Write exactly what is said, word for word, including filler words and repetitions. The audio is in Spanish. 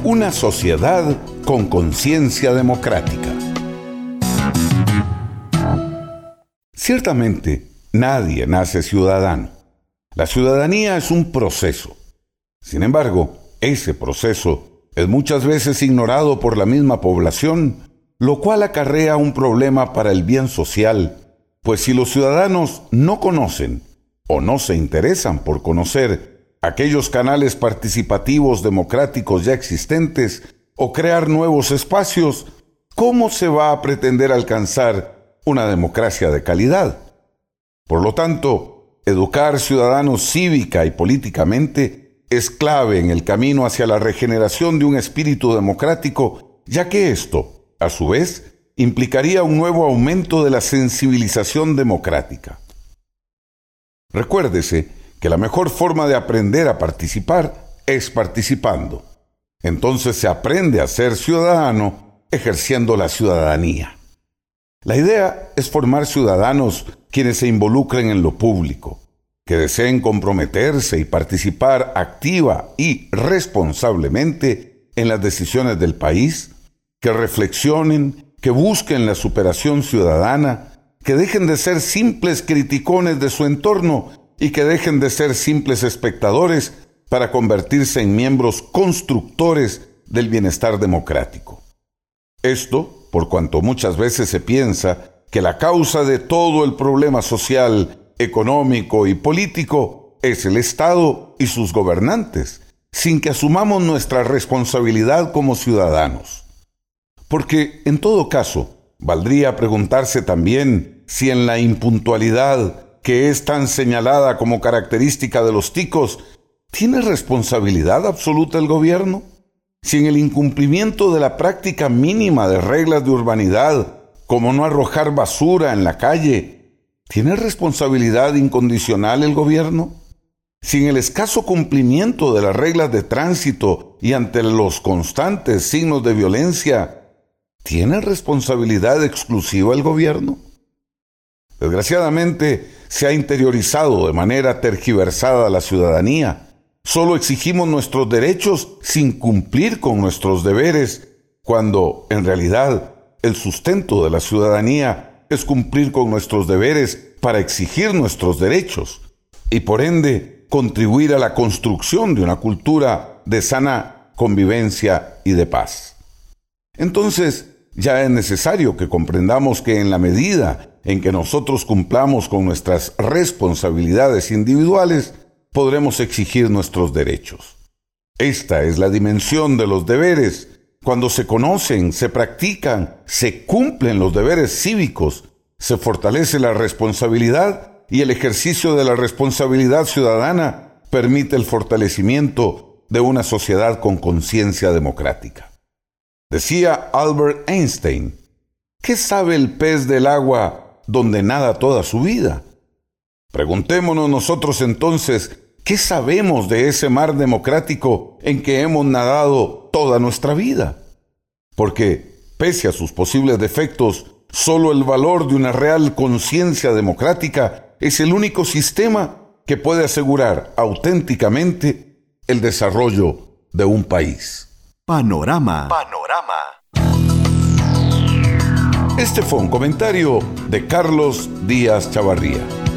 Una sociedad con conciencia democrática. Ciertamente, nadie nace ciudadano. La ciudadanía es un proceso. Sin embargo, ese proceso es muchas veces ignorado por la misma población, lo cual acarrea un problema para el bien social, pues si los ciudadanos no conocen o no se interesan por conocer aquellos canales participativos democráticos ya existentes o crear nuevos espacios, ¿cómo se va a pretender alcanzar una democracia de calidad? Por lo tanto, educar ciudadanos cívica y políticamente es clave en el camino hacia la regeneración de un espíritu democrático, ya que esto, a su vez, implicaría un nuevo aumento de la sensibilización democrática. Recuérdese que la mejor forma de aprender a participar es participando. Entonces se aprende a ser ciudadano ejerciendo la ciudadanía. La idea es formar ciudadanos quienes se involucren en lo público, que deseen comprometerse y participar activa y responsablemente en las decisiones del país, que reflexionen, que busquen la superación ciudadana, que dejen de ser simples criticones de su entorno y que dejen de ser simples espectadores para convertirse en miembros constructores del bienestar democrático. Esto, por cuanto muchas veces se piensa que la causa de todo el problema social, económico y político es el Estado y sus gobernantes, sin que asumamos nuestra responsabilidad como ciudadanos. Porque, en todo caso, valdría preguntarse también si en la impuntualidad, que es tan señalada como característica de los ticos, ¿tiene responsabilidad absoluta el gobierno? Si en el incumplimiento de la práctica mínima de reglas de urbanidad, como no arrojar basura en la calle, ¿tiene responsabilidad incondicional el gobierno? Si en el escaso cumplimiento de las reglas de tránsito y ante los constantes signos de violencia, ¿tiene responsabilidad exclusiva el gobierno? Desgraciadamente, se ha interiorizado de manera tergiversada la ciudadanía. Solo exigimos nuestros derechos sin cumplir con nuestros deberes, cuando, en realidad, el sustento de la ciudadanía es cumplir con nuestros deberes para exigir nuestros derechos y, por ende, contribuir a la construcción de una cultura de sana convivencia y de paz. Entonces, ya es necesario que comprendamos que en la medida en que nosotros cumplamos con nuestras responsabilidades individuales, podremos exigir nuestros derechos. Esta es la dimensión de los deberes. Cuando se conocen, se practican, se cumplen los deberes cívicos, se fortalece la responsabilidad y el ejercicio de la responsabilidad ciudadana permite el fortalecimiento de una sociedad con conciencia democrática. Decía Albert Einstein, ¿qué sabe el pez del agua donde nada toda su vida? Preguntémonos nosotros entonces, ¿qué sabemos de ese mar democrático en que hemos nadado toda nuestra vida? Porque, pese a sus posibles defectos, solo el valor de una real conciencia democrática es el único sistema que puede asegurar auténticamente el desarrollo de un país. Panorama. Panorama. Este fue un comentario de Carlos Díaz Chavarría.